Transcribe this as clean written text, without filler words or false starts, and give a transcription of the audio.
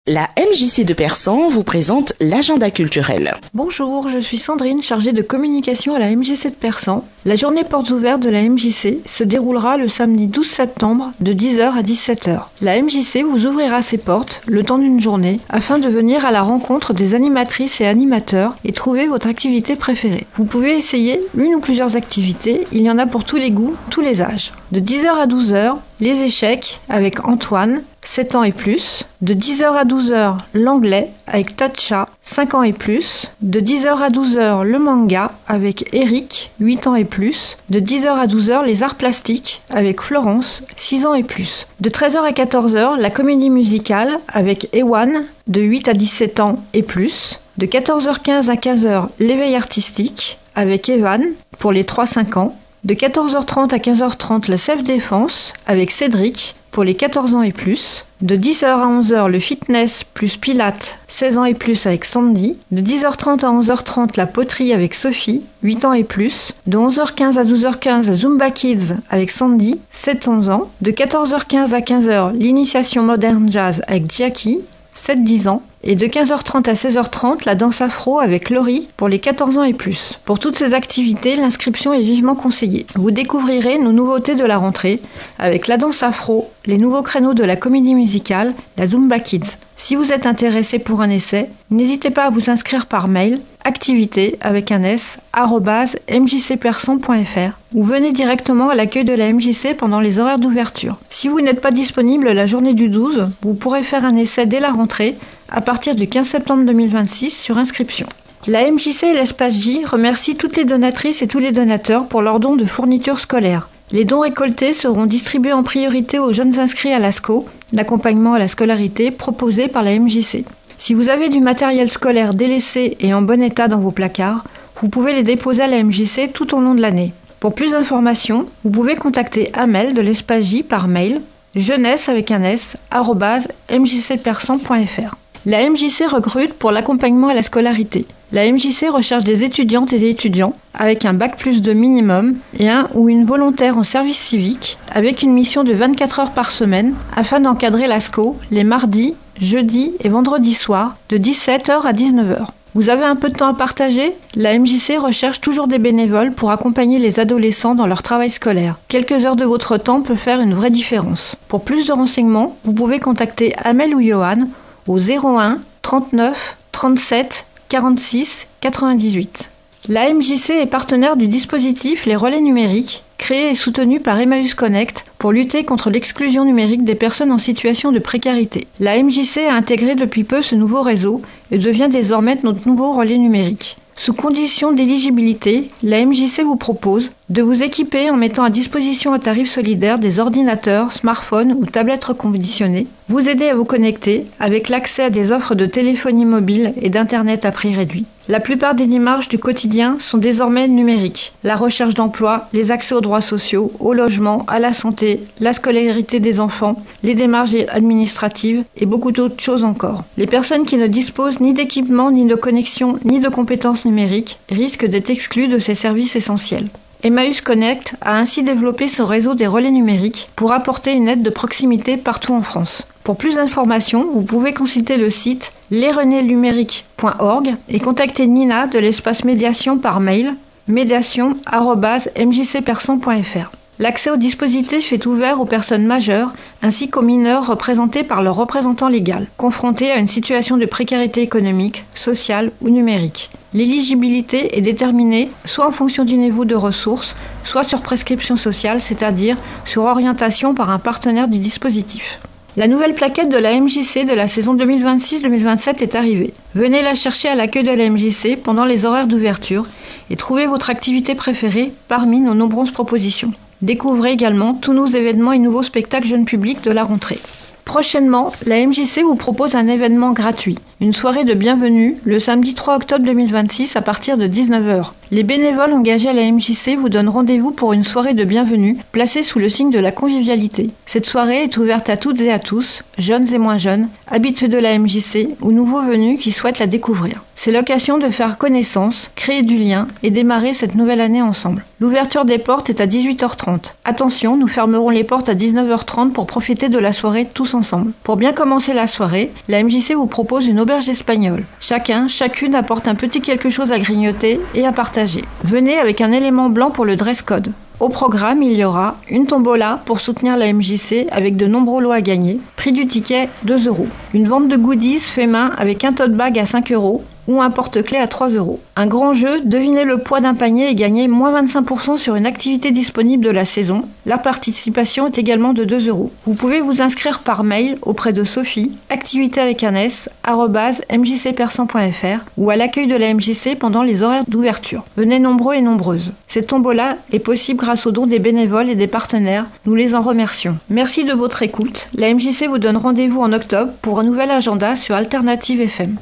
La MJC de Persan vous présente l'agenda culturel. Bonjour, je suis Sandrine, chargée de communication à la MJC de Persan. La journée portes ouvertes de la MJC se déroulera le samedi 12 septembre de 10h à 17h. La MJC vous ouvrira ses portes le temps d'une journée afin de venir à la rencontre des animatrices et animateurs et trouver votre activité préférée. Vous pouvez essayer une ou plusieurs activités, il y en a pour tous les goûts, tous les âges. De 10h à 12h, les échecs avec Antoine, 7 ans et plus. De 10h à 12h, l'anglais avec Tatcha, 5 ans et plus. De 10h à 12h, le manga avec Eric, 8 ans et plus. De 10h à 12h, les arts plastiques avec Florence, 6 ans et plus. De 13h à 14h, la comédie musicale avec Ewan, de 8 à 17 ans et plus. De 14h15 à 15h, l'éveil artistique avec Evan pour les 3-5 ans. De 14h30 à 15h30, la self-défense avec Cédric pour les 14 ans et plus. De 10h à 11h, le fitness plus pilates, 16 ans et plus avec Sandy. De 10h30 à 11h30, la poterie avec Sophie, 8 ans et plus. De 11h15 à 12h15, la Zumba Kids avec Sandy, 7-11 ans. De 14h15 à 15h, l'initiation moderne jazz avec Jackie, 7-10 ans. Et de 15h30 à 16h30, la danse afro avec Laurie pour les 14 ans et plus. Pour toutes ces activités, l'inscription est vivement conseillée. Vous découvrirez nos nouveautés de la rentrée avec la danse afro, les nouveaux créneaux de la comédie musicale, la Zumba Kids. Si vous êtes intéressé pour un essai, n'hésitez pas à vous inscrire par mail activité avec un s @mjcpersan.fr ou venez directement à l'accueil de la MJC pendant les horaires d'ouverture. Si vous n'êtes pas disponible la journée du 12, vous pourrez faire un essai dès la rentrée à partir du 15 septembre 2026 sur inscription. La MJC et l'Espace J remercient toutes les donatrices et tous les donateurs pour leurs dons de fournitures scolaires. Les dons récoltés seront distribués en priorité aux jeunes inscrits à l'ASCO, l'accompagnement à la scolarité proposé par la MJC. Si vous avez du matériel scolaire délaissé et en bon état dans vos placards, vous pouvez les déposer à la MJC tout au long de l'année. Pour plus d'informations, vous pouvez contacter Amel de l'Espace J par mail jeunesse avec un s @mjcpersan.fr. La MJC recrute pour l'accompagnement à la scolarité. La MJC recherche des étudiantes et des étudiants avec un bac+2 minimum et un ou une volontaire en service civique avec une mission de 24 heures par semaine afin d'encadrer l'ASCO les mardis, jeudis et vendredis soirs de 17h à 19h. Vous avez un peu de temps à partager ? La MJC recherche toujours des bénévoles pour accompagner les adolescents dans leur travail scolaire. Quelques heures de votre temps peuvent faire une vraie différence. Pour plus de renseignements, vous pouvez contacter Amel ou Johan au 01 39 37 46 98. La MJC est partenaire du dispositif Les Relais Numériques, créé et soutenu par Emmaüs Connect pour lutter contre l'exclusion numérique des personnes en situation de précarité. La MJC a intégré depuis peu ce nouveau réseau et devient désormais notre nouveau relais numérique. Sous condition d'éligibilité, la MJC vous propose de vous équiper en mettant à disposition à tarif solidaire des ordinateurs, smartphones ou tablettes reconditionnées, vous aider à vous connecter avec l'accès à des offres de téléphonie mobile et d'internet à prix réduit. La plupart des démarches du quotidien sont désormais numériques. La recherche d'emploi, les accès aux droits sociaux, au logement, à la santé, la scolarité des enfants, les démarches administratives et beaucoup d'autres choses encore. Les personnes qui ne disposent ni d'équipement, ni de connexion, ni de compétences numériques risquent d'être exclues de ces services essentiels. Emmaüs Connect a ainsi développé son réseau des relais numériques pour apporter une aide de proximité partout en France. Pour plus d'informations, vous pouvez consulter le site lesrelaisnumériques.org et contacter Nina de l'espace médiation par mail médiation@mjcpersan.fr. L'accès au dispositif est ouvert aux personnes majeures ainsi qu'aux mineurs représentés par leur représentant légal, confrontés à une situation de précarité économique, sociale ou numérique. L'éligibilité est déterminée soit en fonction du niveau de ressources, soit sur prescription sociale, c'est-à-dire sur orientation par un partenaire du dispositif. La nouvelle plaquette de la MJC de la saison 2026-2027 est arrivée. Venez la chercher à l'accueil de la MJC pendant les horaires d'ouverture et trouvez votre activité préférée parmi nos nombreuses propositions. Découvrez également tous nos événements et nouveaux spectacles jeunes publics de la rentrée. Prochainement, la MJC vous propose un événement gratuit, une soirée de bienvenue le samedi 3 octobre 2026 à partir de 19h. Les bénévoles engagés à la MJC vous donnent rendez-vous pour une soirée de bienvenue placée sous le signe de la convivialité. Cette soirée est ouverte à toutes et à tous, jeunes et moins jeunes, habitués de la MJC ou nouveaux venus qui souhaitent la découvrir. C'est l'occasion de faire connaissance, créer du lien et démarrer cette nouvelle année ensemble. L'ouverture des portes est à 18h30. Attention, nous fermerons les portes à 19h30 pour profiter de la soirée tous ensemble. Pour bien commencer la soirée, la MJC vous propose une auberge espagnole. Chacune apporte un petit quelque chose à grignoter et à partager. Venez avec un élément blanc pour le dress code. Au programme, il y aura une tombola pour soutenir la MJC avec de nombreux lots à gagner. Prix du ticket, 2 €. Une vente de goodies fait main avec un tote bag à 5 € ou un porte-clés à 3 €. Un grand jeu, devinez le poids d'un panier et gagnez moins 25% sur une activité disponible de la saison. La participation est également de 2 €. Vous pouvez vous inscrire par mail auprès de Sophie, activité@mjcpersan.fr ou à l'accueil de la MJC pendant les horaires d'ouverture. Venez nombreux et nombreuses. Cette tombola est possible grâce aux dons des bénévoles et des partenaires. Nous les en remercions. Merci de votre écoute. La MJC vous donne rendez-vous en octobre pour un nouvel agenda sur Alternative FM.